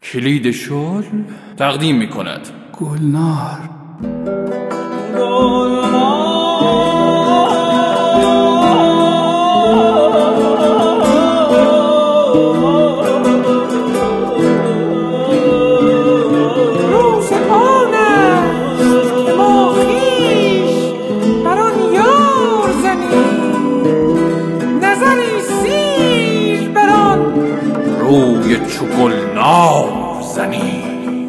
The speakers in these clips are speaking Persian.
کلید شل تقدیم می کند گلنار. روز آن است که ما خویش بر آن یار زنیم، نظری سیر بر آن روی چو گلنار زنیم.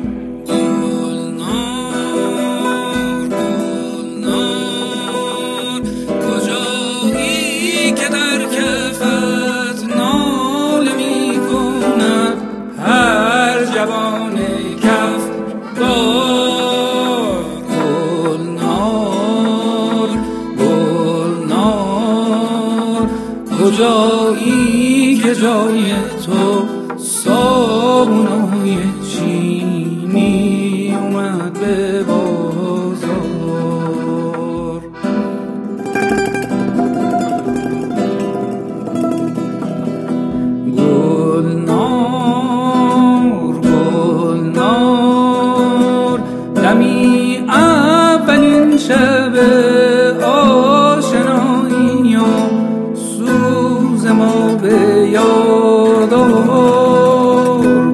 کجایی که جای تو صابونای چینی اومد به بازار. گلنار گلنار دمی اولین شب آشنایی ما به یاد آور.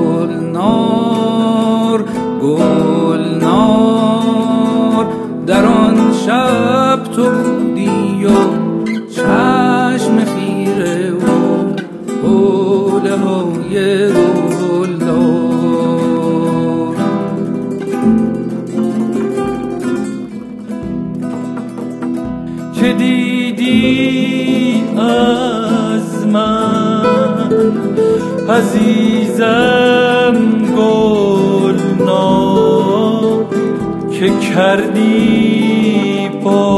گلنار گلنار در آن شب تو بودی و چشم خیره و حوله های گلدار. چه دیدی از من عزیزم گلنار، که کردی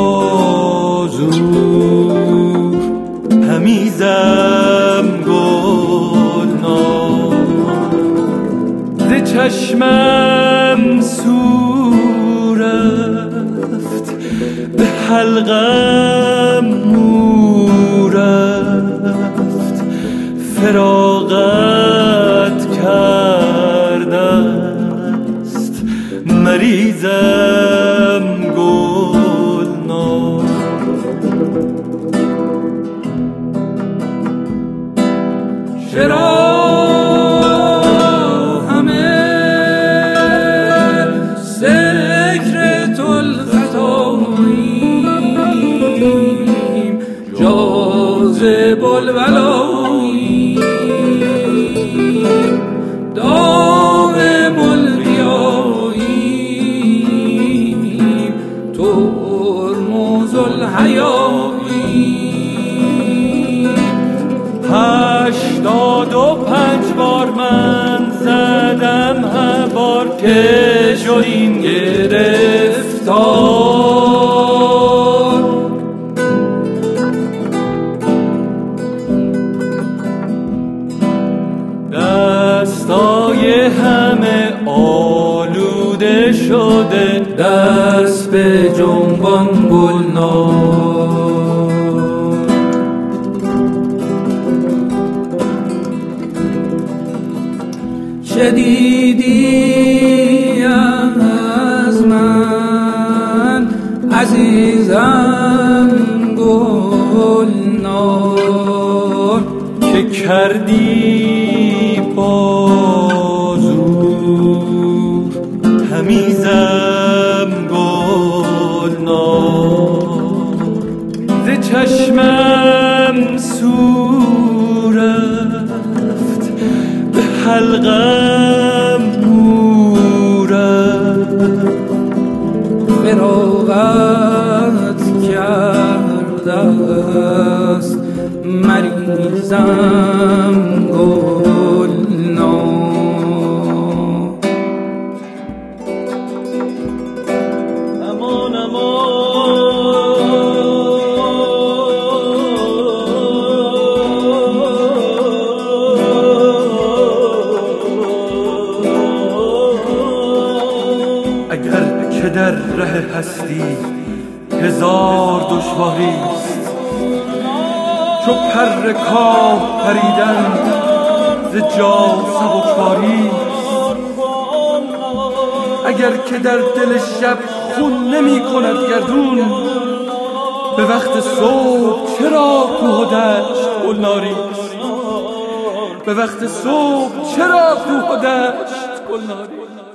بازور همیزم گلنار. ز چشمم سو رفت به حلقم مو رفت، فراغت کرده است مریضم گلنار. چرا همه سکرت الخطاییم، جاذب الولاییم، دائم الریاییم، ترمز الحیاییم. 85 بار من زدم هوار که شدیم گرفتار. دستای همه آلوده شده، دست به جنبان گلنار. چه دیدی از من عزیزم گلنار، که کردی بازور همیزم گلنار. ز چشمم سو رفت به حلقم مو رفت، فراغت کرده است مریضم گلنار. امان امان اگر که در ره هستی هزار دشواری است، چو پر کاه پریدن ز جا سبکباری است. مگر که در دل شب خون نمی کند گردون؟ به وقت صبح چرا کوه و دشت گلناریست؟ به وقت صبح چرا کوه و دشت گلناریست؟